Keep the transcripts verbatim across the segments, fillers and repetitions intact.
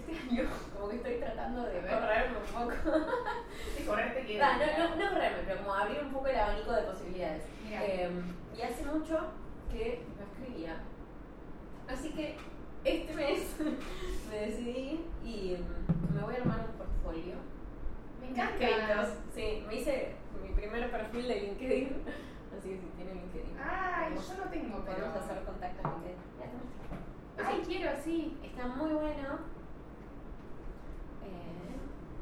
este año como que estoy tratando de correrme un poco. De correrte que... Ah, no, no, no correrme, pero como abrir un poco el abanico de posibilidades. Eh, y hace mucho que no escribía. Así que este mes me decidí y me voy a armar un portfolio. Me encanta. Escritos. Sí, me hice mi primer perfil de LinkedIn. Así que si tienen LinkedIn. Ay, vamos, yo no tengo, pero... Podemos hacer contactos en LinkedIn. Ay, quiero, sí. Está muy bueno. Eh,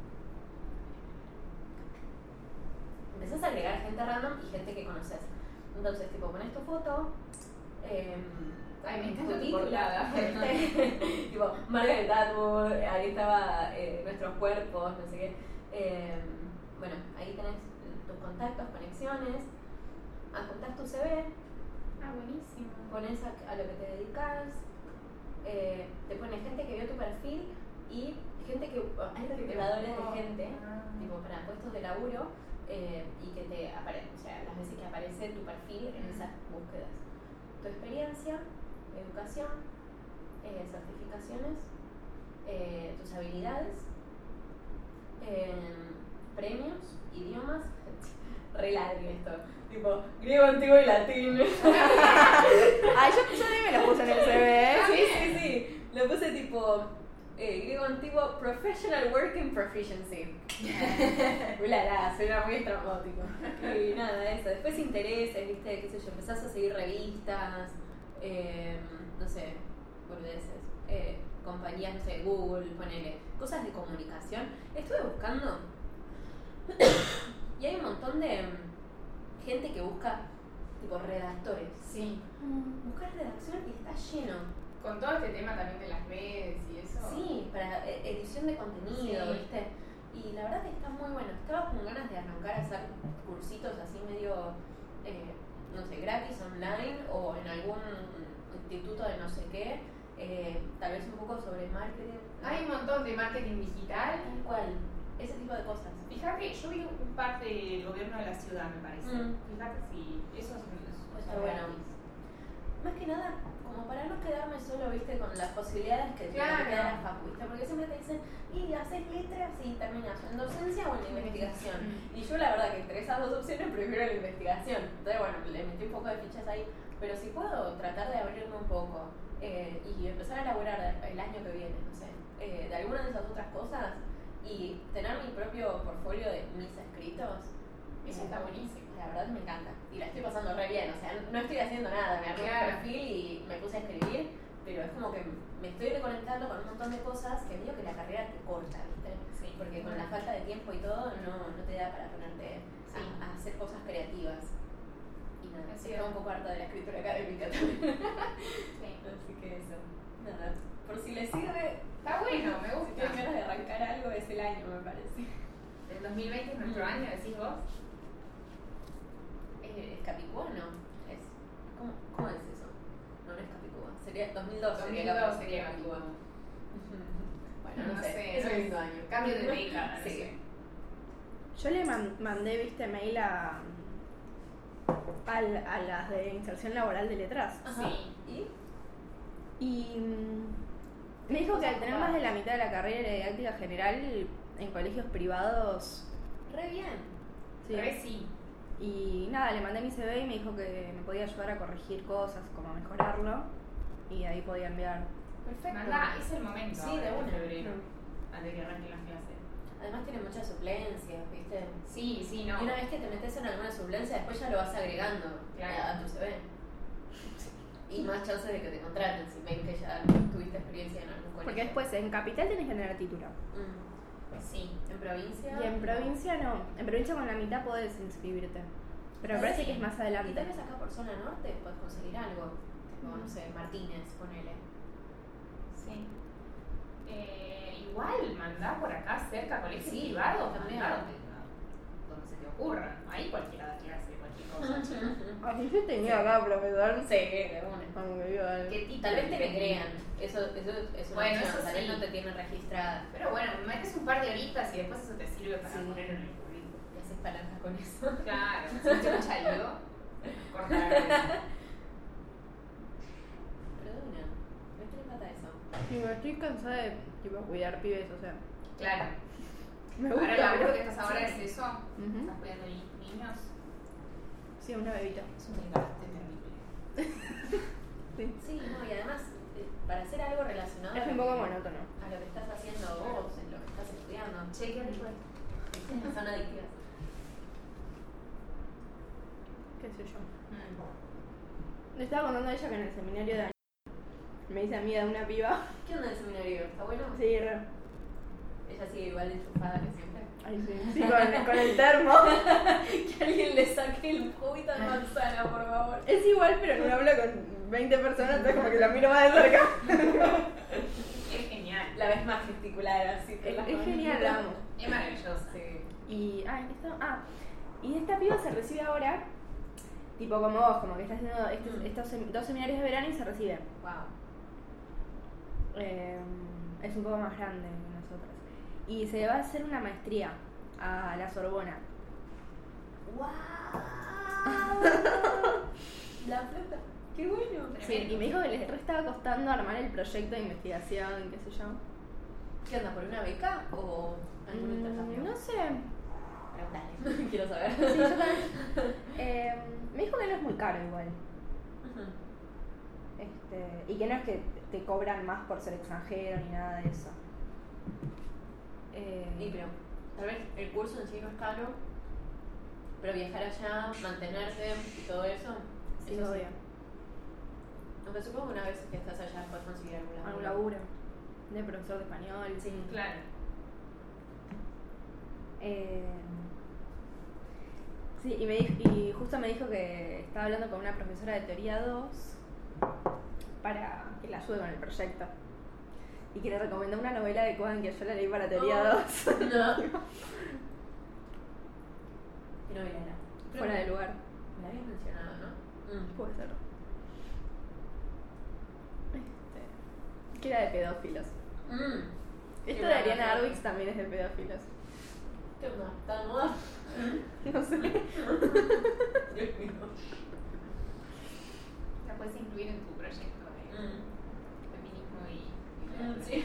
empezás a agregar gente random y gente que conoces. Entonces, tipo, pones tu foto. Eh, Ay, me encanta tu tu título, portada. tipo, Margaret Atwood, ahí estaba eh, nuestros cuerpos, no sé qué. Eh, bueno, ahí tenés tus contactos, conexiones. Adjuntás tu C V. Ah, buenísimo. Pones a, a lo que te dedicas. Eh, te pones gente que vio tu perfil y gente que. Hay reclutadores de gente, ah. tipo para puestos de laburo, eh, y que te aparece, o sea, las veces que aparece tu perfil en esas búsquedas. Tu experiencia, educación, eh, certificaciones, eh, tus habilidades, eh, premios, idiomas. Re largo esto, tipo griego, antiguo y latín. Ay, yo, yo también me lo puse en el C V. Sí, sí, sí. Lo puse tipo eh, griego antiguo, professional working proficiency. Ulala, suena muy estrambótico. Y nada, eso. Después intereses, viste, qué sé yo, empezás a seguir revistas, eh, no sé, boludeces, eh, compañías, no sé, Google, ponele, cosas de comunicación. Estuve buscando y hay un montón de gente que busca, tipo, redactores. Sí. Buscar redacción y está lleno. Con todo este tema también de las redes y eso. Sí, para edición de contenido, Sí. ¿viste? Y la verdad que está muy bueno. Estaba con ganas de arrancar a hacer cursitos así medio, eh, no sé, gratis online o en algún instituto de no sé qué. Eh, tal vez un poco sobre marketing. Hay un montón de marketing digital. Tal cual. Ese tipo de cosas. Fíjate, yo vi un par del gobierno de la ciudad, me parece. Mm. Fíjate si eso es Pues está bueno. Más que nada, como para no quedarme solo, viste, con las posibilidades que te Claro. da la facu, ¿viste? Porque siempre te dicen, y haces letras y terminas en docencia o en la investigación. Y yo la verdad que entre esas dos opciones prefiero la investigación. Entonces, bueno, le metí un poco de fichas ahí. Pero si puedo tratar de abrirme un poco eh, y empezar a elaborar el año que viene, no sé, eh, de alguna de esas otras cosas y tener mi propio portfolio de mis escritos. Eso está buenísimo. La verdad me encanta. Y la estoy pasando re bien. O sea, no estoy haciendo nada. Me armé Claro. un perfil y me puse a escribir. Pero es como que me estoy reconectando con un montón de cosas que digo que la carrera te corta, ¿viste? Sí. Porque con la falta de tiempo y todo no, no te da para ponerte Sí. a, a hacer cosas creativas. Y nada, Es estoy cierto. un poco harta de la escritura académica también. Sí. Así que eso. Nada. Por si les sirve. Está bueno, me Si gusta. tienen ganas de arrancar algo, es el año, me parece. El dos mil veinte es nuestro Mm. año, decís vos. ¿Es Capicúa o no? Es, ¿cómo, ¿Cómo es eso? No, no es Capicúa. Sería dos mil dos. dos mil sería dos Capicúa. sería Capicúa. Bueno, no, No sé. sé, Es no un es- lindo año. Cambio de década, no Sí. sé. Yo le man- mandé, viste, mail a, a, a las de inserción laboral de letras. Ajá. Sí. ¿Y? Y mm, me dijo que al tener más de la mitad de la carrera de didáctica general en colegios privados, Re bien. sí. Re sí. Y nada, le mandé mi C V y me dijo que me podía ayudar a corregir cosas, como a mejorarlo, y ahí podía enviar. Perfecto. Mandá, es el momento. Sí, ahora, de en una. febrero, antes que arranquen las clases. Además tiene muchas suplencias, ¿viste? Sí, sí, no. Y una vez que te metes en alguna suplencia, después ya lo vas agregando Claro. a tu C V. Y más chances de que te contraten si ven que ya tuviste experiencia en algún colegio. Porque después en capital tenés que tener título. Mm. Sí. En provincia. Y en provincia no. En provincia con la mitad podés inscribirte. Pero me parece que es más Y tal adelante. vez acá por zona norte puedes conseguir algo. Tipo, no sé, Martínez, ponele. Sí. Eh, igual mandá por acá cerca colegio Sí, privado, también. mandá donde, donde se te ocurra. Ahí cualquiera da clase, cualquier cosa. chico. Así yo tenía acá, profesor. Sí, de una. Cuando me vio al- ¿Qué tipo Tal vez de te perfil? crean. Eso, eso es una Bueno, opción. eso Tal vez sí. no te tienen registrada. Pero bueno, metes un par de horitas y después eso te sirve para Sí. poner en el currículum. Te haces palanca con eso. Claro, si te mucha lío, corta la cabeza. Pero de una. Me estoy pata eso. Sí, pero estoy cansada de tipo, cuidar pibes, o sea. Claro. Me gusta. Ahora el laburo pero- que estás ahora sí. es eso. Ujú. Estás cuidando ni- niños. Sí, una bebita. Es un desgaste terrible. Sí. Sí, no, y además, eh, para hacer algo relacionado Es a un lo poco que- monótono. a lo que estás haciendo vos, en lo que estás estudiando. Che, qué rico. Son adictivas. ¿Qué sé yo? Mm. Le estaba contando a ella que en el seminario de me dice amiga de una piba. ¿Qué onda el seminario? ¿Está bueno? Sí, re. Ella sigue igual de enchufada que siempre. Ay, sí. Sí, con, con el termo. Que alguien le saque el juguito de manzana, por favor. Es igual, pero no habla con veinte personas, entonces como que la miro más de cerca. Es genial. La ves más gesticular así. con Es, las es manos. genial, la amo. Es maravilloso. Sí. Y, ah, ¿en esto? Ah, y esta piba se recibe ahora, tipo como vos, como que está haciendo este- Mm. estos sem- dos seminarios de verano y se recibe. Wow. Eh, es un poco más grande que nosotras. Y se va a hacer una maestría a la Sorbona. ¡Wow! La flota. ¡Qué bueno! Sí, y me dijo que les re estaba costando armar el proyecto de investigación, qué sé yo. ¿Qué onda? ¿Por una beca o algún Mm, intercambio? no sé. Preguntale. Quiero saber. Sí, yo también. Eh, me dijo que no es muy caro igual. Ujú. Este, y que no es que te cobran más por ser extranjero ni nada de eso. Eh, Y pero, tal vez el curso en sí no es caro, pero viajar allá, mantenerte y todo eso, sí, eso obvio. Aunque supongo que una vez que estás allá puedes conseguir algún laburo. Algún laburo. De profesor de español. Sí. Claro. Eh, sí, y, me di- y justo me dijo que estaba hablando con una profesora de teoría dos para que la ayude con el proyecto. Y que le recomendó una novela de Cohen que yo la leí para teoría Oh. dos. No. ¿Qué novela era? Creo Fuera que de lugar. La habías mencionado, ¿no? Mm. Puede ser. Este, que era de pedófilos. Mm. Esto Qué de Ariana buena. Harwitz también es de pedófilos. ¿Qué onda? ¿Está de moda? No sé. Dios mío. La puedes incluir en tu proyecto de Mm. feminismo y. Mm, sí.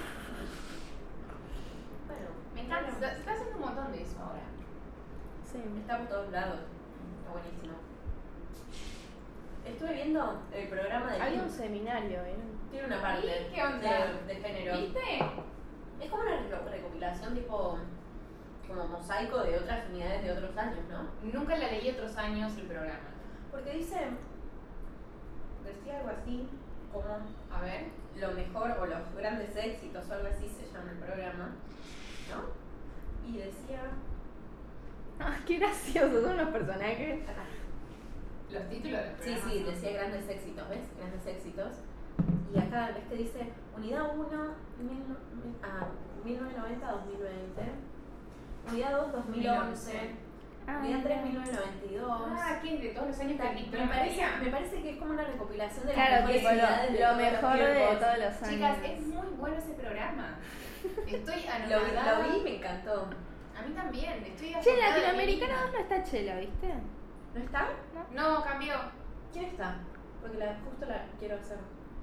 Bueno, Me encanta. Se está haciendo un montón de eso ahora. Sí. está por todos lados. Está buenísimo. Estuve viendo el programa de Había un Link. seminario, ¿eh? Tiene una parte ¿Y qué onda? de, de género. ¿Viste? Es como una reco- recopilación tipo como mosaico de otras unidades de otros años, ¿no? Nunca la leí otros años el programa. Porque dice, decía algo así como A ver. lo mejor o los grandes éxitos o algo así se llama el programa, ¿no? Y decía, Ah, qué graciosos son los personajes. acá, Los títulos del sí, programa. sí, son- decía grandes éxitos, ¿ves? Grandes éxitos. Y acá ves que dice unidad uno, mil, mil- ah, mil novecientos noventa a dos mil veinte, unidad dos, dos mil once, Ah, unidad tres, mira. mil novecientos noventa y dos. Ah, ¿qué? De todos los años que Me dictó la parece, materia. me parece que es como una recopilación de las Claro, mejores tipo lo, unidades de lo todos los mejor de tiempos. todos los años. Chicas, es muy bueno ese programa. Estoy Lo vi, anonadada. lo vi y me encantó. A mí también. Estoy Che, asombrada de mí Latinoamericana misma. dos no está Chela, ¿viste? ¿No está? No, cambió. ¿Quién está? Porque la, justo la quiero hacer.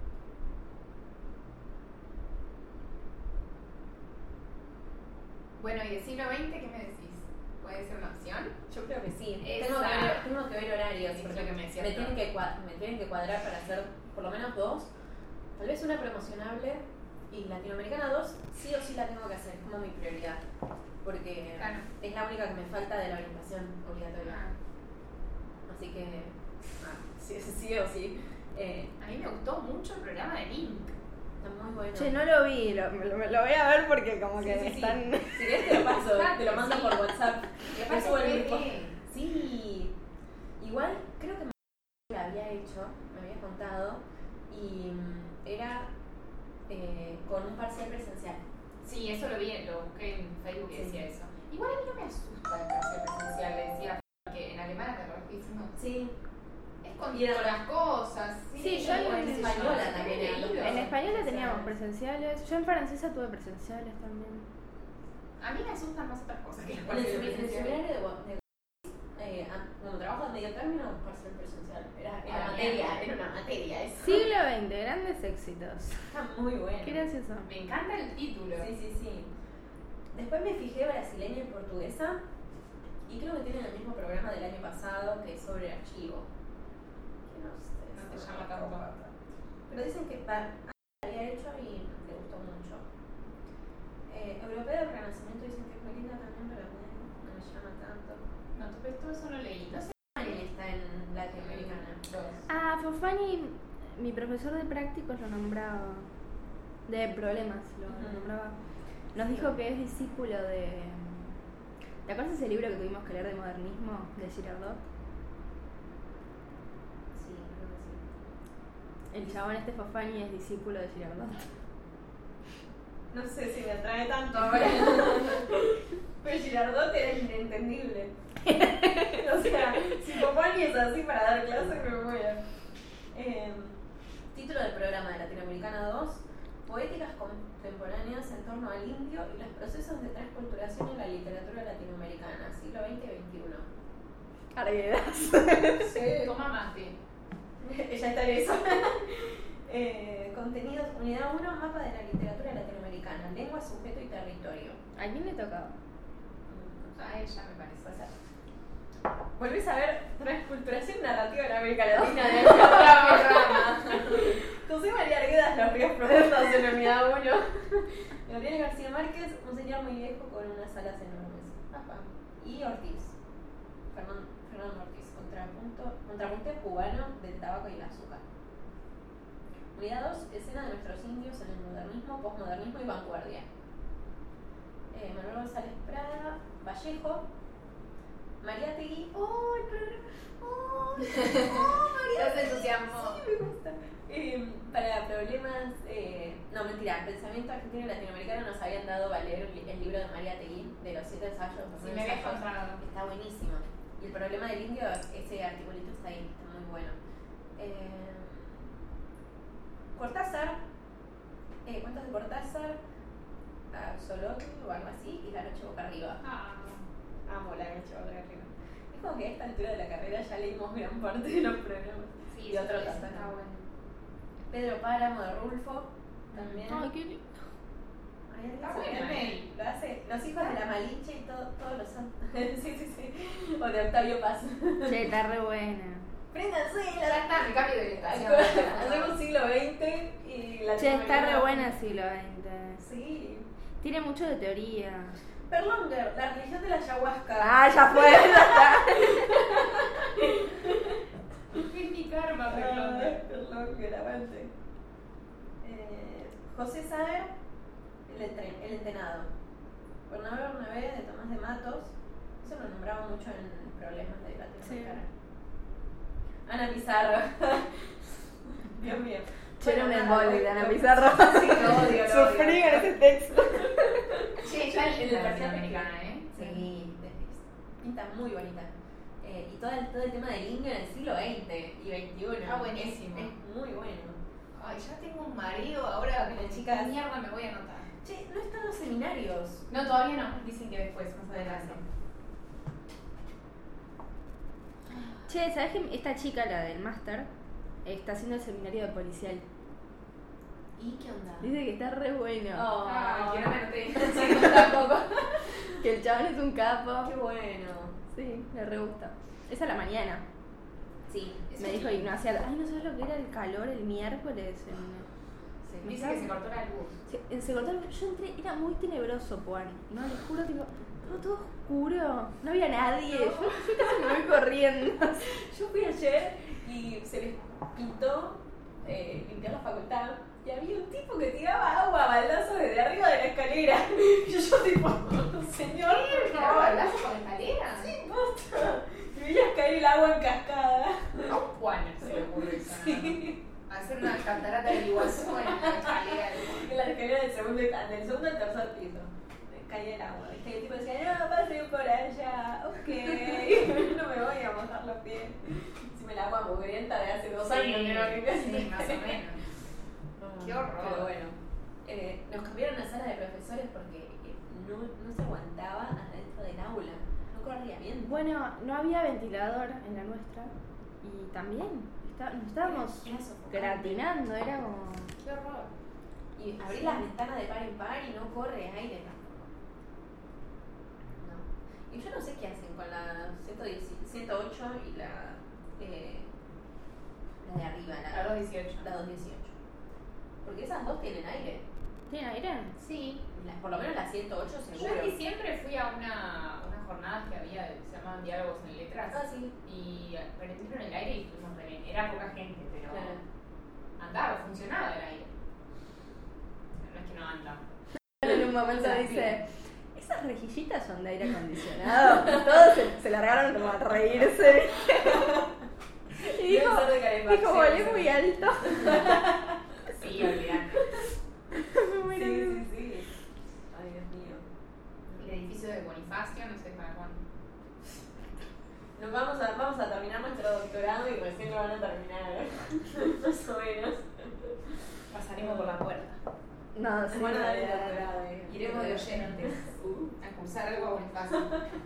Bueno, ¿y del siglo veinte qué me decís? ¿Puede ser una opción? Yo creo que sí. Esa. Tengo que, ver, tengo que ver horarios. Es porque lo que me decías, me, ¿no? tienen que cua- me tienen que cuadrar para hacer por lo menos dos. Tal vez una promocionable y Latinoamericana dos sí o sí la tengo que hacer. Es como mi prioridad. Porque Claro. es la única que me falta de la orientación obligatoria. Ah, Así que ah, sí, sí o sí. Eh, a mí me gustó mucho el programa de Link. está muy bueno. Che, no lo vi, lo, me lo, me lo voy a ver porque como Sí, que sí, sí. están... Si querés te lo paso, te lo mando Sí. por WhatsApp. Y Después aparte subo el fue grupo. bien. Sí, igual creo que me la había hecho, me había contado, y mm, era eh, con un parcial presencial. Sí, eso lo vi, lo busqué en Facebook y Sí. decía eso. Igual a mí no me asusta el clase presencial, le decía que en alemán te lo diciendo. Sí, Es con, Y era- con las cosas. Sí, Sí, yo o en qué sé yo, española lo que también he eran los leído. En español la teníamos presenciales. presenciales. Yo en francesa tuve presenciales también. A mí me asustan más otras cosas que las en el, partes en el presenciales. seminario de, Gua- de eh, a- como trabajo de medio término, por ser presencial. Era, era Ah, materia, bien. era una materia eso. Siglo veinte, grandes éxitos. Está muy bueno. Qué gracioso. Me encanta el título. Sí, sí, sí. Después me fijé brasileña y portuguesa y creo que tienen el mismo programa del año pasado que es sobre archivo. Que no sé. No te si llama me tanto. acuerdo. Pero dicen que pa- había hecho y le gustó mucho. Eh, Europeo del Renacimiento dicen que es muy linda también, pero a mí no me llama tanto. No, pero todo eso no leí. No sé. Mariel está en Latinoamericana. Dos. Ah, Fofani, mi profesor de prácticos lo nombraba. De problemas, lo Ujú. nombraba. Nos dijo que es discípulo de. ¿Te acuerdas ese libro que tuvimos que leer de modernismo de Girardot? Sí, creo que sí. El chabón este Fofani es discípulo de Girardot. No sé si me atrae tanto ahora. Pero Girardot era inentendible. O sea, si Popani es así para dar clases, me muero. Eh, título del programa de Latinoamericana dos: Poéticas contemporáneas en torno al indio y los procesos de transculturación en la literatura latinoamericana, siglo veinte y veintiuno. Arguedas. Sí. Toma mate. Ella está en eso. Eh, contenidos, unidad uno, mapa de la literatura latinoamericana, lengua, sujeto y territorio. ¿A quién le tocaba? A ella me parece. Puede ser. Volvés a ver Transculturación Narrativa de la América Latina de otro programa. José María Arguedas, Los Ríos Profundos en unidad uno. Gabriel García Márquez, un señor muy viejo con unas alas enormes. Ajá. Y Ortiz. Fernando, Fernando Ortiz, contrapunto, contrapunto cubano del tabaco y el azúcar. Unidad dos, escena de nuestros indios en el modernismo, posmodernismo y vanguardia. Eh, Manuel González Prada, Vallejo, Mariátegui. ¡Oh, el programa! ¡Oh, oh Ya se entusiasmó. Sí, me gusta. Eh, para problemas, eh, no mentira, pensamiento argentino y latinoamericano nos habían dado a leer el, el libro de Mariátegui, de los siete ensayos. los Sí, nueve me había ensayos. contado. Está buenísimo. Y el problema del indio, ese articulito está ahí, está muy bueno. Eh, Cortázar, eh, cuentos de Cortázar, Axolotl o algo así, y La Noche Boca Arriba. Ah. Amo La Noche Boca Arriba. Es como que a esta altura de la carrera ya leímos gran parte de los programas. Sí, y otro eso tanto. está bueno. Pedro Páramo de Rulfo, también. Ay, qué lindo. Ay, Está se bueno, ve, eh. Lo hace Los Hijos de la Malinche y todo, todos los santos. Sí, sí, sí. O de Octavio Paz. Che, está re buena. Préndanse Ya la está, me cambio de estación. Hacemos siglo veinte y la Che, está re buena siglo veinte. Sí. Tiene mucho de teoría. Perlonger, la religión de la ayahuasca. Ah, ya fue, ya está. Es mi karma, Ah, perdón. Perlonger, aguante. Eh, José Saer, el, entre- el Entenado. Bernabé Bernabé, de Tomás de Matos. Eso lo nombraba mucho en problemas de Latinoamericana. Ana Pizarro. Dios mío. Yo era un Bueno, embole nada, de Ana lo- Pizarro. Sí, lo odio, lo Sufrí odio. con ese texto. Che, ya el de latinoamericana, ¿eh? Sí, es- pinta muy bonita. Eh, y todo el, todo el tema del indio en el siglo veinte y veintiuno. Está buenísimo. Es, es muy bueno. Ay, ya tengo un marido, ahora Pero, con chicas- qué mierda me voy a anotar. Che, no están los seminarios. No, todavía no. Dicen que después, más adelante. Che, ¿sabes que esta chica, la del máster, está haciendo el seminario de policial? ¿Y qué onda? Dice que está re bueno. Oh, Ah, que no me anoté. Sí, yo tampoco. Que el chabón es un capo. Qué bueno. Sí, le re gusta. Es a la mañana. Sí, Me dijo Ignacia, ay, no sabes lo que era el calor el miércoles. En... Sí. Dice que se cortó la luz. Se, se cortó el- Yo entré, era muy tenebroso, Juan. No, les juro, tipo, todo, todo oscuro. No había nadie. Yo, yo casi me voy corriendo. Yo fui ayer y se les pintó eh, limpiar la facultad y había un tipo que tiraba agua a baldazos desde arriba de la escalera. Y yo tipo, señor, por ¿Tiraba favor. balazo por la escalera? Sí, posta. Y veías caer el agua en cascada. A un Juan se le ocurre eso. Sí. ¿no? Hacer una catarata de Iguazú en la escalera del En la escalera del segundo, del segundo al tercer piso. Caía el agua. ¿Viste? Y el tipo decía, no, pase por allá. Ok. No me voy a mojar los pies. Si me la agua mugrienta de hace dos años. Sí, ¿no? ¿Qué sí, más o menos. No, Qué horror. Pero bueno. Eh, nos cambiaron a sala de profesores porque eh, no, no se aguantaba adentro del aula. No corría bien. Bueno, bueno, no había ventilador en la nuestra y también está, nos estábamos Era sofocante. gratinando, era como... Qué horror. Y abrir las ventanas de par en par y no corre aire. No. Y yo no sé qué hacen con la ciento diez, ciento ocho y la, eh, la de arriba, la, La doscientos dieciocho. la doscientos dieciocho. Porque esas dos tienen aire. ¿Tiene aire? Sí. La- por lo menos la ciento ocho Yo seguro. en diciembre fui a una, una jornada que había, que se llamaban Diálogos en Letras. Ah, sí. Y prendieron el aire y fuimos re bien. Era poca gente, pero Claro. andaba, funcionaba el aire. No es que no anda. En un momento Sí. dice, esas rejillitas son de aire acondicionado. Y todos se, se largaron como a reírse. Y dijo, Deben ser de calefacción, dijo, volé sí. muy alto. Sí, olvidate. Muy Sí, gracioso. sí, sí. Ay, Dios mío. El edificio de Bonifacio, no sé para cuándo. Nos vamos a, vamos a terminar nuestro doctorado y recién lo van a terminar. Más o menos. Pasaremos por la puerta. No, sí, Bueno, dale, dale, dale. doctorado. eh. Iremos de oyentes a cursar algo a Bonifacio.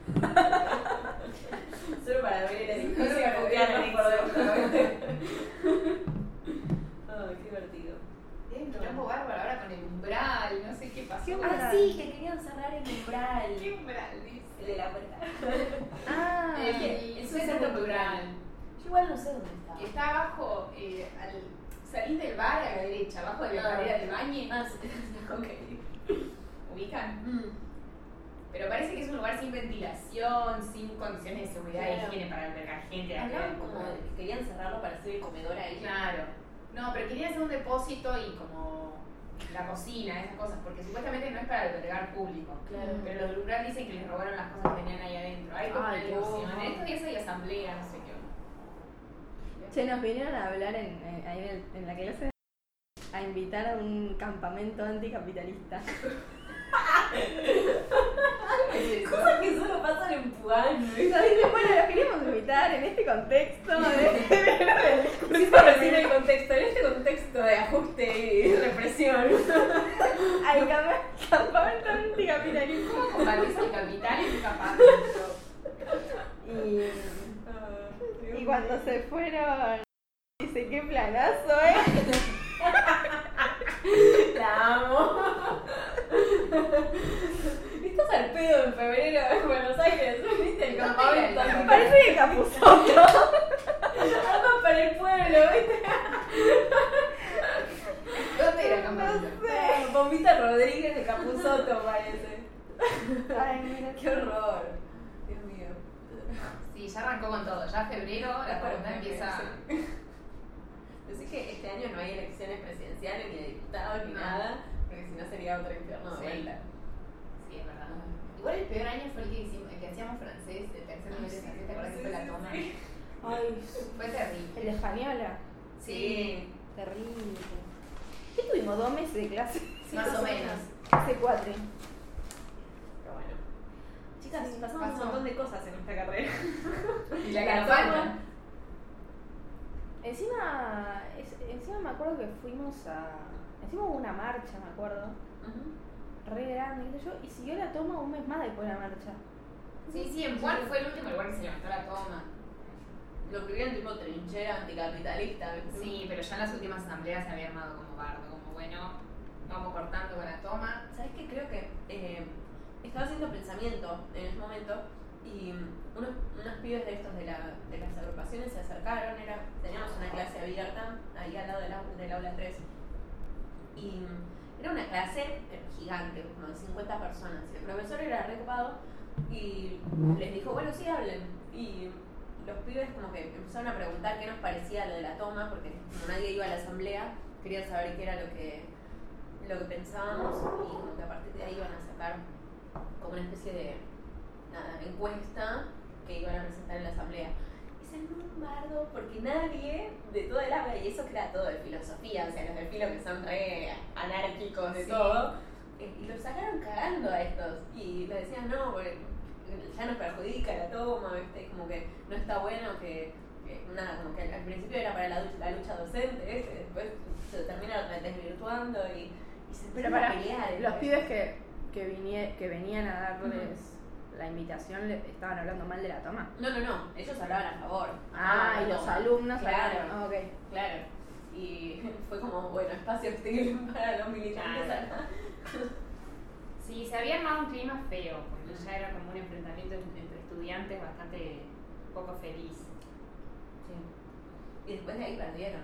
Solo para ver el edificio Solo y para ver putearnos el por edificio. dentro. Ay, qué divertido. Hay un quilombo bárbaro ahora con el umbral, no sé qué pasó. ¿Qué Ah, sí, que querían cerrar el umbral. ¿Qué umbral dice? El de la puerta. Ah, El, el el centro centro cultural. cultural. Yo igual no sé dónde está. Que está abajo, eh, al salir del bar a la derecha, abajo de la Ah. escalera del baño. Ah, sí. Ok. ¿Ubican? Mm. Pero parece que es un lugar sin ventilación, sin condiciones de seguridad y Claro. higiene para albergar gente. Hablaban como de que querían cerrarlo para hacer el comedor ahí. Claro. No, pero querían hacer un depósito y como la cocina, esas cosas, porque supuestamente no es para albergar público. Claro. Pero los del umbral dicen que les robaron las cosas que tenían ahí adentro. Hay como Ay, una qué discusión. horror. Estos días hay asamblea, no sé qué onda. che, nos vinieron a hablar en, en- ahí en, el- en la clase a invitar a un campamento anticapitalista. Cosas que solo pasan en Puan. Y nos dicen, bueno, los queríamos invitar en este contexto de, Sí, para decir el contexto, en este contexto de ajuste y represión. al cam- campamento anticapitalista. ¿Cómo combatís el capital en un campamento? Y, y cuando se fueron, dice, qué planazo, ¿eh? La amo. Estás al pedo en febrero en Buenos Aires, ¿viste? El No, campamento. mira, Me Parece que Capuzotto. arma para el pueblo, ¿viste? ¿Dónde era el campamento? Bombita Rodríguez de Capuzotto parece. Ay, mira, Qué horror. Dios mío. Sí, ya arrancó con todo. Ya febrero la facultad empieza. Así que este año no hay elecciones presidenciales, ni de diputados, ni No. nada, porque si no sería otro infierno de Sí. vuelta. Sí, es verdad. Igual el peor año fue el que, hicimos, el que hacíamos francés, el tercer nivel de francés, ¿te acuerdas que fue la toma? Ay, Fue terrible. el de española. Sí. Terrible. ¿Qué tuvimos? ¿Dos meses de clase? Más o menos. Hace cuatro. Pero bueno. Chicas, Sí, pasamos un pasó. montón de cosas en esta carrera. Y la que nos toma. falta. Encima, es- encima me acuerdo que fuimos a... Encima hubo una marcha, me acuerdo. Re grande, qué sé yo. Y siguió la toma un mes más después de la marcha. Sí, sí, en Juan fue el último lugar que se levantó la toma. Lo escribían tipo trinchera anticapitalista. ¿viste? Sí, pero ya en las últimas asambleas se había armado como bardo, como bueno, vamos cortando con la toma. ¿Sabes qué? Creo que eh, estaba haciendo pensamiento en ese momento y unos, unos pibes de estos de, la, de las agrupaciones se acercaron, era, teníamos una clase abierta ahí al lado del, au- del aula tres y era una clase eh, gigante, como de cincuenta personas y el profesor era recopado y les dijo, bueno, sí, hablen. Y los pibes como que empezaron a preguntar qué nos parecía lo de la toma, porque como nadie iba a la asamblea, querían saber qué era lo que, lo que pensábamos y como que a partir de ahí iban a sacar como una especie de nada, encuesta que iban a presentar en la asamblea. Es el un bardo porque nadie de toda el aula, y eso que era todo de filosofía, o sea, los del filo que son re anárquicos de Sí. todo, eh, y los sacaron cagando a estos y le decían no, porque ya nos perjudica la toma, ¿viste? Como que no está bueno que, que nada, como que al principio era para la, lucha- la lucha docente, ¿viste? Después se termina desvirtuando y, y se Pero empiezan para a pelear. los entre pibes ellos. que, que, vinie- que venían a darles la invitación le estaban hablando mal de la toma. No, no, no, ellos hablaban a favor. Ah, no, y no, los no. alumnos Claro. hablaban. Ah, ok. Claro. Y fue como, bueno, espacio hostil para los militantes. Claro. Sí, se había armado un clima feo, porque ya era como un enfrentamiento entre estudiantes bastante poco feliz. Sí. Y después de ahí perdieron.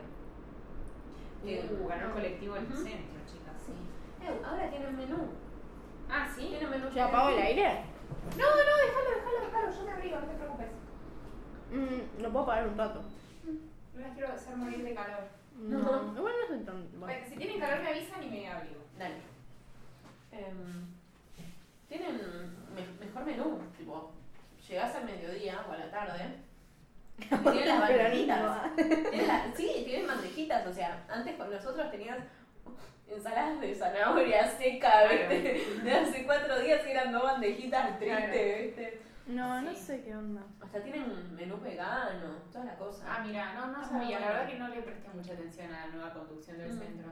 Uh, ganó el colectivo del Ujú. centro, chicas. Sí. Eh, ahora tienen menú. Ah, ¿sí? Tienen menú. ¿Ya apago el aire? No, no, déjalo, déjalo, déjalo, yo me abrigo, no te preocupes. Mm, lo puedo parar un rato. No las quiero hacer morir de calor. No, igual no soy tan. Bueno. Bueno, si tienen calor me avisan y me abrigo. Dale. Em, tienen me- mejor menú, tipo, llegás al mediodía o a la tarde. y tienen las bandejitas. Tienen la- sí, tienen bandejitas, o sea, antes con nosotros tenías ensaladas de zanahoria seca, ¿viste? De hace cuatro días eran dos bandejitas tristes, Claro. ¿viste? No, no Sí. sé qué onda. Hasta tienen menú vegano, toda la cosa. Ah, mira, no, no Ah, sabía. La bueno. verdad que no le presté mucha atención a la nueva conducción del Mm. centro.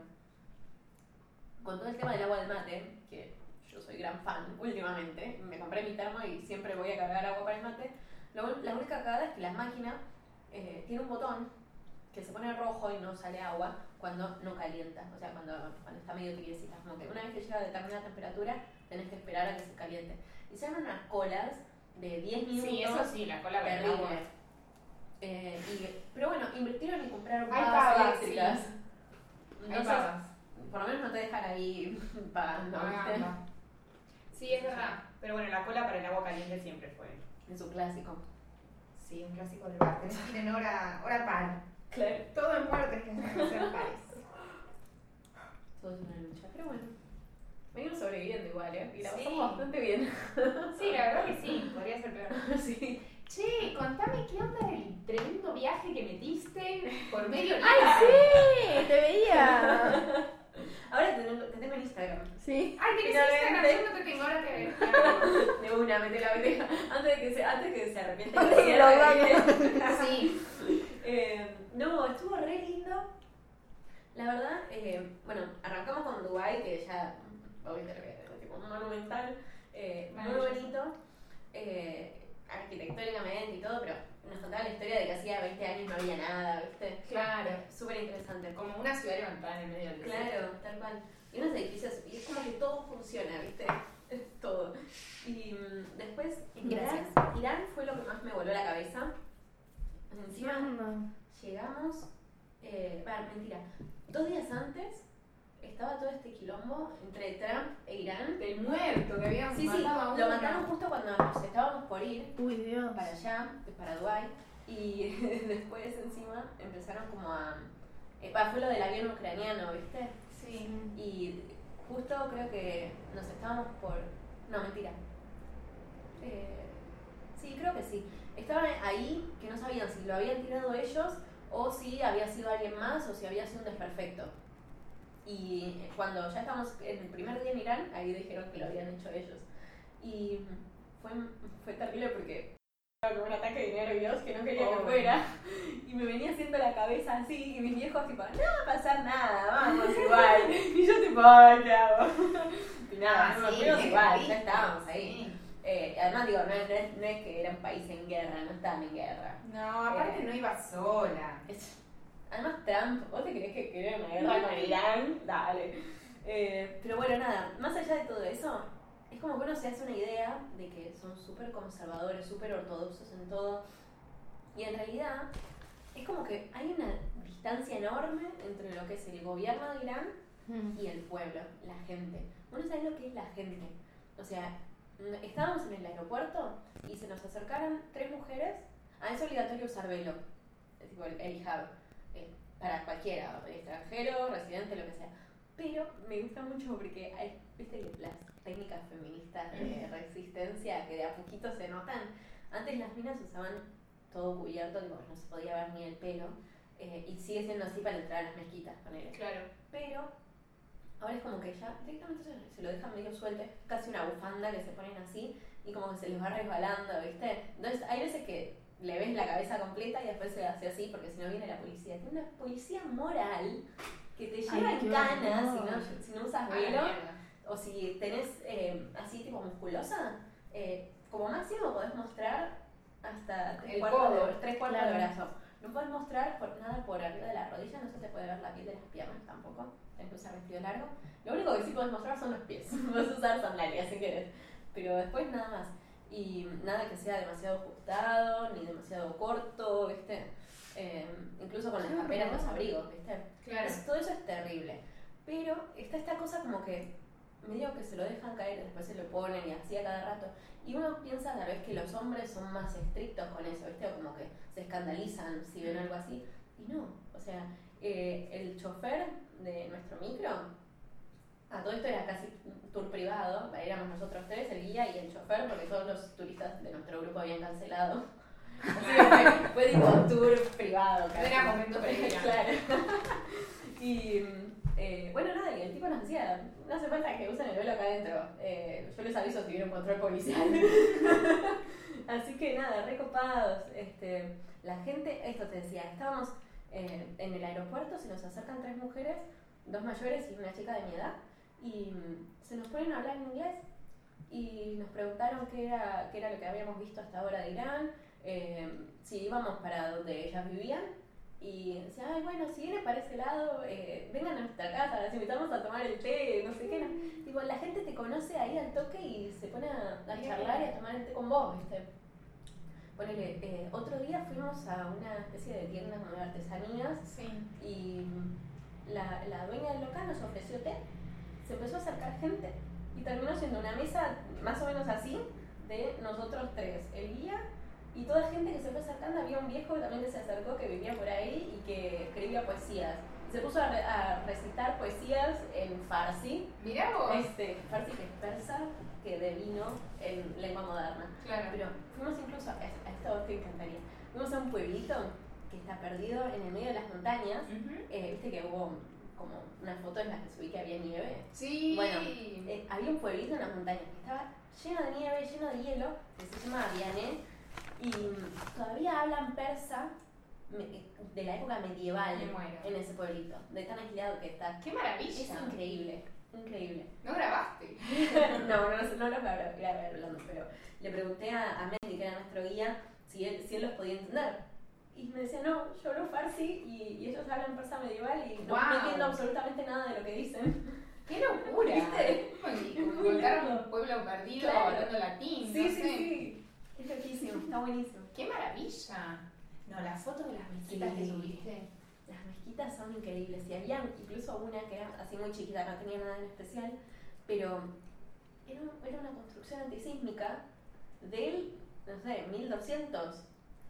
Con todo el tema del agua del mate, que yo soy gran fan últimamente, me compré mi termo y siempre voy a cargar agua para el mate. Lo- la única cagada es que la máquina eh, tiene un botón que se pone rojo y no sale agua cuando no calienta, o sea, cuando, cuando está medio tibiecita. Como que una vez que llega a determinada temperatura, tenés que esperar a que se caliente. Y se llaman unas colas de diez minutos. Sí, eso sí, la cola para el agua. Terrible. Eh, y- pero bueno, invirtieron y compraron Hay pavas pavas, eléctricas. sí. Hay Entonces, pavas. por lo menos no te dejan ahí pagando, ¿viste? Ah, sí, es verdad. Pero bueno, la cola para el agua caliente siempre fue. En su clásico. Sí, un clásico del bar. Tenés que ir en hora, hora par. Claro. Todo en par tenés que hacer pares. Todo es una lucha. Pero bueno, venimos sobreviviendo igual, ¿eh? Y la Sí. pasamos bastante bien. Sí, la verdad que sí. Podría ser peor. Sí. Che, contame qué onda del tremendo viaje que metiste por medio ¡Ay, sí! ¡Te veía! Ahora te tengo, te tengo en Instagram. Sí. Ay, tenés Finalmente. Instagram, yo no te tengo, ahora te De una, mete la meteja. Antes de que se, antes de que se arrepienta. Antes que lo Sí. Eh, no, estuvo re lindo. La verdad, eh, bueno, arrancamos con Dubái, que ya, obviamente, tipo monumental, eh, muy Maravilloso. bonito, eh, arquitectónicamente y todo, pero nos contaba la historia de que hacía veinte años no había nada, ¿viste? Claro. Súper interesante. Como una ciudad levantada en el medio del desierto. Claro, tal cual. Y unos edificios, y es como que todo funciona, ¿viste? Es todo. Y mm, después, Irán, Gracias. Irán fue lo que más me voló la cabeza. Encima, onda? llegamos, eh, bueno, mentira, dos días antes estaba todo este quilombo entre Trump e Irán. Del muerto que habían Sí, sí, matado a uno. lo mataron justo cuando nos estábamos por ir Uy, Dios. para allá, para Dubái, y después encima empezaron como a... Eh, bah, fue lo del avión ucraniano, ¿viste? Sí. Y justo creo que nos estábamos por... No, mentira. Eh, sí, creo que sí. Estaban ahí que no sabían si lo habían tirado ellos o si había sido alguien más o si había sido un desperfecto. Y cuando ya estábamos en el primer día en Irán, ahí dijeron que lo habían hecho ellos. Y fue, fue terrible porque estaba con un ataque de nervios que no quería que Oh. fuera. Y me venía haciendo la cabeza así y mis viejos tipo, no va a pasar nada, vamos igual. Y yo tipo, ay, ¿qué hago? Y nada, Ah, nos sí, fuimos qué igual, rico. ya estábamos ahí. Sí. Eh, además digo, no, no es, no es que era un país en guerra, no estaban en guerra. No, aparte Eh. no iba sola. Es- Además Trump, ¿vos te crees que quería una guerra con Irán? Dale. Eh, pero bueno, nada, más allá de todo eso, es como que uno se hace una idea de que son súper conservadores, súper ortodoxos en todo. Y en realidad es como que hay una distancia enorme entre lo que es el gobierno de Irán y el pueblo, la gente. Uno sabe lo que es la gente. O sea, mm, estábamos en el aeropuerto y se nos acercaron tres mujeres. Ah, es obligatorio usar velo, es tipo el, el hijab, eh, para cualquiera, extranjero, residente, lo que sea. Pero me gusta mucho porque hay, viste, las técnicas feministas de resistencia que de a poquito se notan. Antes las minas usaban todo cubierto, tipo, no se podía ver ni el pelo, eh, y sigue siendo así para entrar a las mezquitas, ponele. Claro. Pero ahora es como que ya directamente se, se lo dejan medio suelto, es casi una bufanda que se ponen así y como que se les va resbalando, ¿viste? Entonces hay veces que le ves la cabeza completa y después se hace así porque si no viene la policía. Tiene una policía moral que te lleva Ay, en qué canas si horror. no, si no usas A la velo mierda. o si tenés eh, así tipo musculosa. Eh, como máximo podés mostrar hasta tres El cuartos codo. de, tres cuartos Claro. de brazo. No podés mostrar por, nada por arriba de la rodilla, no se te puede ver la piel de las piernas tampoco. Tenés que usar vestido largo. Lo único que sí podés mostrar son los pies. Podés usar sandalias si querés. Pero después nada más. Y nada que sea demasiado ajustado, ni demasiado corto, ¿viste? Eh, incluso con las Qué camperas, los horror. abrigos, ¿viste? Claro. Es- todo eso es terrible. Pero está esta cosa como que medio que se lo dejan caer y después se lo ponen y así a cada rato. Y uno piensa a la vez que los hombres son más estrictos con eso, ¿viste? O como que se escandalizan si ven algo así. Y no, o sea, eh, el chofer de nuestro micro, a todo esto era casi un tour privado, éramos nosotros tres, el guía y el chofer, porque todos los turistas de nuestro grupo habían cancelado. Así que fue, fue tipo un tour privado. No casi. era momento previa. Claro. Y eh, bueno, nada, y el tipo nos decía, no hace falta que usen el velo acá adentro, eh, yo les aviso si viene un control policial. Así que nada, recopados. Este, la gente, esto te decía, estábamos eh, en el aeropuerto, se nos acercan tres mujeres, dos mayores y una chica de mi edad, y mm, se nos ponen a hablar en inglés y nos preguntaron qué era, qué era lo que habíamos visto hasta ahora de Irán, eh, si íbamos para donde ellas vivían. Y decía, ay, bueno, si viene para ese lado, eh, vengan a nuestra casa, les invitamos a tomar el té, no sé qué. No. Tipo, la gente te conoce ahí al toque y se pone a, a charlar y a tomar el té con vos, ¿viste? Ponele, eh, otro día fuimos a una especie de tienda como de artesanías Sí. y la, la dueña del local nos ofreció té, se empezó a acercar gente y terminó siendo una mesa más o menos así de nosotros tres, el guía y toda gente que se fue acercando. Había un viejo también que se acercó, que vivía por ahí y que escribía poesías. Se puso a, re- a recitar poesías en farsi, Mirá vos. este, farsi que es persa, que devino en lengua moderna. Claro. Pero fuimos incluso, a, a esto te encantaría, fuimos a un pueblito que está perdido en el medio de las montañas. Ujú. Eh, viste que hubo como una foto en la que subí que había nieve. Sí. Bueno, eh, había un pueblito en las montañas que estaba lleno de nieve, lleno de hielo, que se llama Viané, y mm, todavía hablan persa me- de la época medieval Me muero. en ese pueblito, de tan aislado que está. ¡Qué maravilla! Es increíble, increíble. ¿No grabaste? no, no, no, no los grabé, grabé hablando, pero le pregunté a, a Mendy, que era nuestro guía, si él, si él los podía entender. Y me decía, no, yo hablo farsi y, y ellos hablan persa medieval y no, Wow. no entiendo absolutamente nada de lo que dicen. ¡Qué locura! ¿Viste? Como Muy como encontrar loco. un pueblo perdido Claro. hablando latín. Sí, no sí, sé. sí. Es loquísimo, está buenísimo. ¡Qué maravilla! No, la foto de las mezquitas Sí. que subiste. Las mezquitas son increíbles y había incluso una que era así muy chiquita, no tenía nada en especial, pero era, era una construcción antisísmica del, no sé, mil doscientos.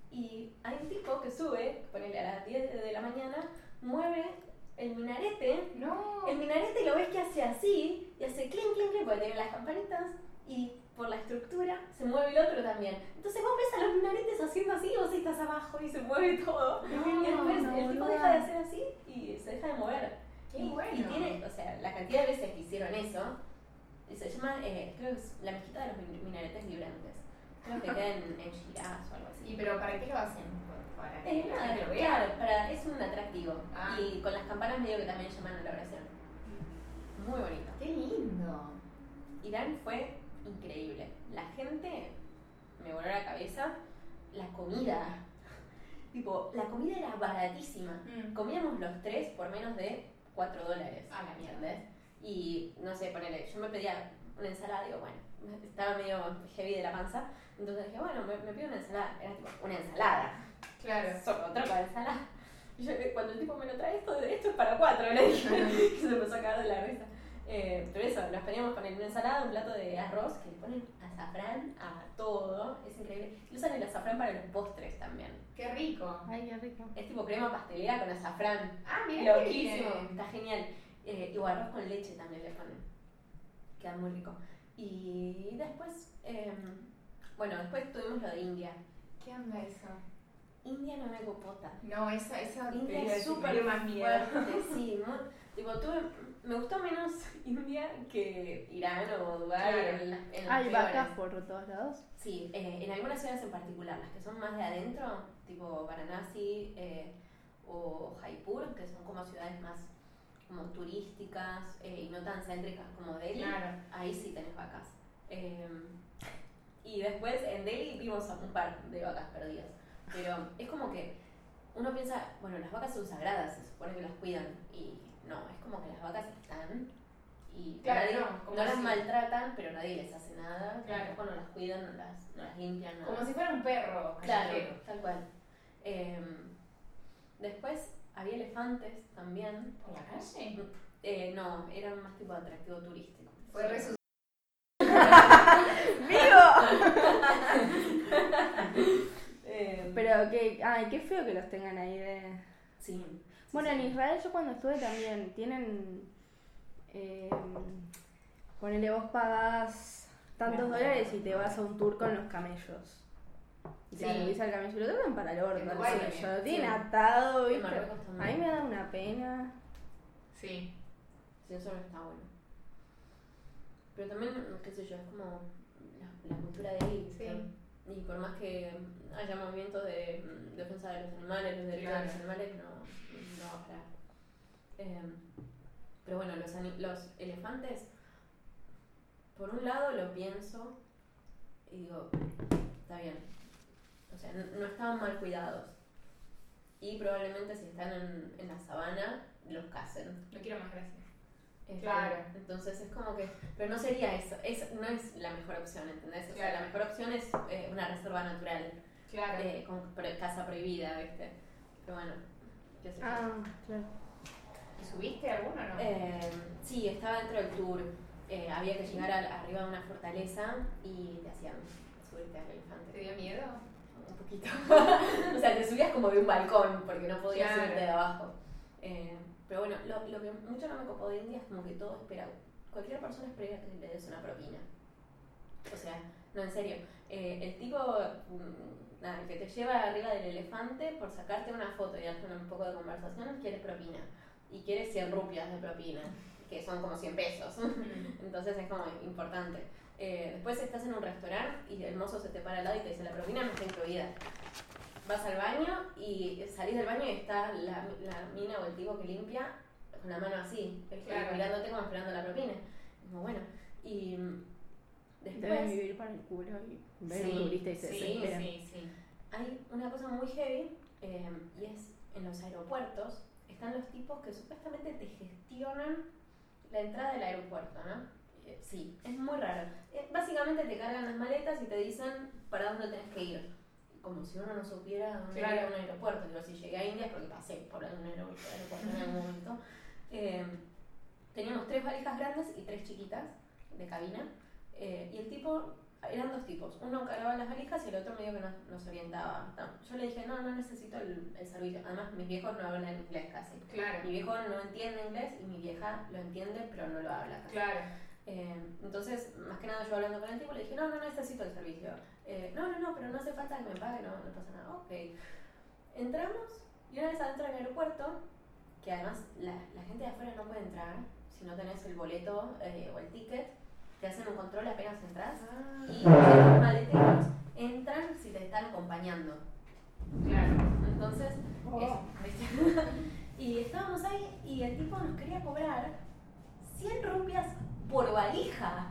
Y hay un tipo que sube, ponele a las diez de la mañana, mueve el minarete. No. El minarete lo ves que hace así, y hace clink, clink, clink, porque tiene las campanitas, y por la estructura se mueve el otro también. Entonces vos ves a los minaretes haciendo así, y vos estás abajo y se mueve todo. No, y después no, el tipo no. deja de hacer así y se deja de mover. Qué y, bueno. y tiene, o sea, la cantidad de veces que hicieron eso, y se llama, eh, creo que es la mezquita de los min- minaretes vibrantes. Creo que queda en, en Shiraz o algo así. ¿Y pero para qué lo hacen? Para que Eh, la nada, gente lo vea. claro, para, es un atractivo. Ah. Y con las campanas medio que también llaman a la oración. Muy bonito. ¡Qué lindo! Irán fue increíble. La gente me voló la cabeza. La comida. Tipo, la comida era baratísima. Mm. Comíamos los tres por menos de cuatro dólares. A la mierda. ¿Entendés? Y no sé, ponele, yo me pedía una ensalada, digo, bueno, estaba medio heavy de la panza. Entonces dije, bueno, me, me pido una ensalada. Era tipo, una ensalada. Claro. Solo otra para ensalada. Y yo, cuando el tipo me lo trae, esto, esto es para cuatro, le dije. Y se empezó a cagar de la risa. Eh, pero eso, nos pedíamos con una ensalada, un plato de arroz que le ponen azafrán a todo, es increíble. Y usan el azafrán para los postres también. ¡Qué rico! Ay, qué rico. Es tipo crema pastelera con azafrán. Ah, mira qué Loquísimo, bien. está genial. Eh, y o arroz con leche también le ponen. Queda muy rico. Y después, eh, bueno, después tuvimos lo de India. ¿Qué onda eso? India no me copota. No, eso, eso te iba India a es decir, me súper dio más miedo. fuerte, sí. Muy, tipo, tuve, me gustó menos India que Irán o Dubái. Claro. En, las- en las Hay peores. vacas por todos lados. Sí, eh, en algunas ciudades en particular, las que son más de adentro, tipo Varanasi eh, o Jaipur, que son como ciudades más como turísticas eh, y no tan céntricas como Delhi, Claro. ahí sí tenés vacas. Eh, Y después en Delhi vimos a un par de vacas perdidas. Pero es como que uno piensa, bueno, las vacas son sagradas, se supone que las cuidan. Y no, es como que las vacas están y claro, nadie, no, no las si... maltratan, pero nadie les hace nada. Claro. Tampoco no las cuidan, no las, no las limpian. Nada. Como si fuera un perro. Claro, callejero. tal cual. Eh, después había elefantes también. ¿Por la calle? Eh, no, eran más tipo de atractivo turístico. Fue resucitado. eh, Pero que, ay, qué feo que los tengan ahí de... sí. Bueno, sí, en sí. Israel yo cuando estuve también tienen... Eh, ponele, vos pagás tantos Ajá. dólares y te vas a un tour con los camellos. Y te Sí. subís al camello y lo tocan para el orto, En al Dubái camello. también, Lo tienen sí. atado, En ¿viste? Marruecos A también. mí me da una pena. Sí. Sí, eso no está bueno. Pero también, qué sé yo, es como la, la cultura de ahí. Sí. ¿no? Y por más que haya movimientos de mm, defensa de los animales, los derechos Claro. de los animales, no, no va a parar. Eh, pero bueno, los, ani- los elefantes, por un lado lo pienso y digo, está bien. O sea, no, no estaban mal cuidados. Y probablemente si están en, en la sabana, los cacen. No quiero más gracias. Este, Claro. Entonces es como que, pero no sería eso, es, no es la mejor opción, ¿entendés? O sea, Claro. la mejor opción es eh, una reserva natural, Claro. eh, con pro- casa prohibida, ¿viste? Pero bueno, qué sé yo. Ah, claro. ¿Y subiste alguno o no? Eh, sí, estaba dentro del tour, eh, había que llegar al- arriba de una fortaleza y te hacían subirte al ¿Te elefante. dio miedo? Un poquito. O sea, te subías como de un balcón porque no podías Claro. subirte de abajo. Eh, pero bueno, lo, lo que mucho no me copó de India es como que todo espera. Cualquier persona espera que le des una propina. O sea, no, en serio. Eh, el tipo mm, nada, el que te lleva arriba del elefante por sacarte una foto y darte un poco de conversación, quiere propina. Y quiere cien rupias de propina, que son como cien pesos. Entonces es como importante. Eh, después estás en un restaurante y el mozo se te para al lado y te dice, la propina no está incluida. Vas al baño y salís del baño y está la, la mina o el tipo que limpia con la mano así, Claro. mirándote como esperando la propina. Y como bueno, y Deben después vivir para el culo y ver Sí, un turista y se Sí, desesperan. sí, sí. hay una cosa muy heavy eh, y es en los aeropuertos están los tipos que supuestamente te gestionan la entrada del aeropuerto, ¿no? Eh, sí, es muy raro. Eh, básicamente te cargan las maletas y te dicen para dónde tenés que ir. Como si uno no supiera dónde Claro. ir a un aeropuerto. Digo, si llegué a India es porque pasé por algún aeropuerto, aeropuerto en algún momento. Eh, teníamos tres valijas grandes y tres chiquitas de cabina. Eh, y el tipo, eran dos tipos. Uno cargaba las valijas y el otro medio que nos, nos orientaba. No, yo le dije, no, no necesito el, el servicio. Además, mis viejos no hablan inglés casi. Claro. Mi viejo no entiende inglés y mi vieja lo entiende, pero no lo habla casi. Claro. Eh, entonces, más que nada yo hablando con el tipo, le dije, no, no necesito el servicio. Eh, no, no, no, pero no hace falta que me pague, no, no pasa nada. Ok. Entramos y una vez adentro del aeropuerto, que además la, la gente de afuera no puede entrar si no tenés el boleto eh, o el ticket, te hacen un control apenas entras Ah, y los maleteros entran si te están acompañando. claro. Entonces, Oh. es- ¿viste? Y estábamos ahí y el tipo nos quería cobrar cien rupias por valija.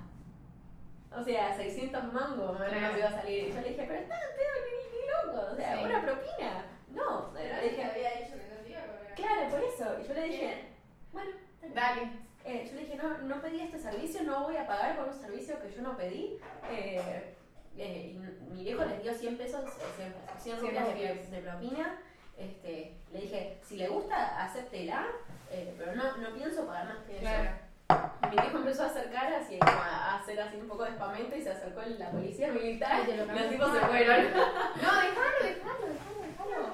O sea, seiscientos mangos me Claro. nos iba a salir. Y yo le dije, pero está en pedo, ni, ni loco. O sea, Sí. una propina. No, le dije, había dicho que no te iba a cobrar. claro, por eso. Y yo le dije, bueno, está bien. Dale. Eh, yo le dije, no, no pedí este servicio, no voy a pagar por un servicio que yo no pedí. Eh, eh, y mi viejo les dio cien pesos, cien, cien rupias de, de propina. Este, le dije, si le gusta, acéptela, eh, pero no, no pienso pagar más que eso. Claro. Y mi viejo empezó a hacer caras y como a hacer así un poco de espamento y se acercó la policía militar Ay, te lo y los cambió. tipos se fueron. No, déjalo, déjalo, déjalo, déjalo.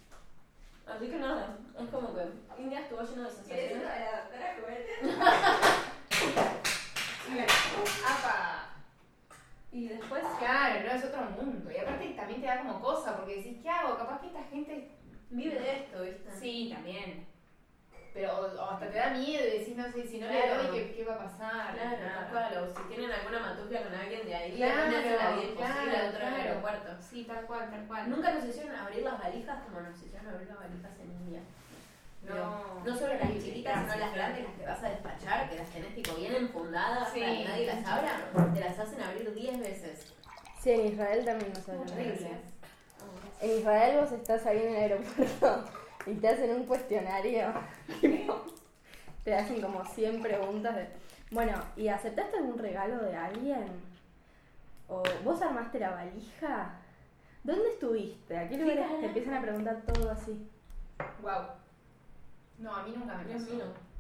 Así que nada, es como que India estuvo lleno de sensaciones. ¡Apa! Y después, Claro, no es otro mundo. Y aparte también te da como cosa, porque decís, ¿qué hago? Capaz que esta gente... vive de esto, ¿viste? Sí, también. Pero o, o hasta te da miedo y decís, no sé, si no Claro. le doy, ¿qué, ¿qué va a pasar? Claro, Nada. tal cual, o si tienen alguna matufia con alguien de ahí, Claro, no hacen la vida imposible claro, dentro del claro. aeropuerto. Sí, tal cual, tal cual. Nunca nos hicieron abrir las valijas como nos hicieron abrir las valijas en India. Pero No. no solo las chiquitas, sino Gracias, las grandes, las que vas a despachar, que las tenés tipo bien enfundadas Sí. para que nadie las abra, te las hacen abrir diez veces. Sí, en Israel también nos hablan Muchas de gracias. inglés. En Israel vos estás ahí en el aeropuerto y te hacen un cuestionario. Tipo, te hacen como cien preguntas de... Bueno, ¿y aceptaste algún regalo de alguien? ¿O vos armaste la valija? ¿Dónde estuviste? ¿A qué lugares? Te empiezan a preguntar todo así. Wow. No, a mí nunca me Dios pasó. mío.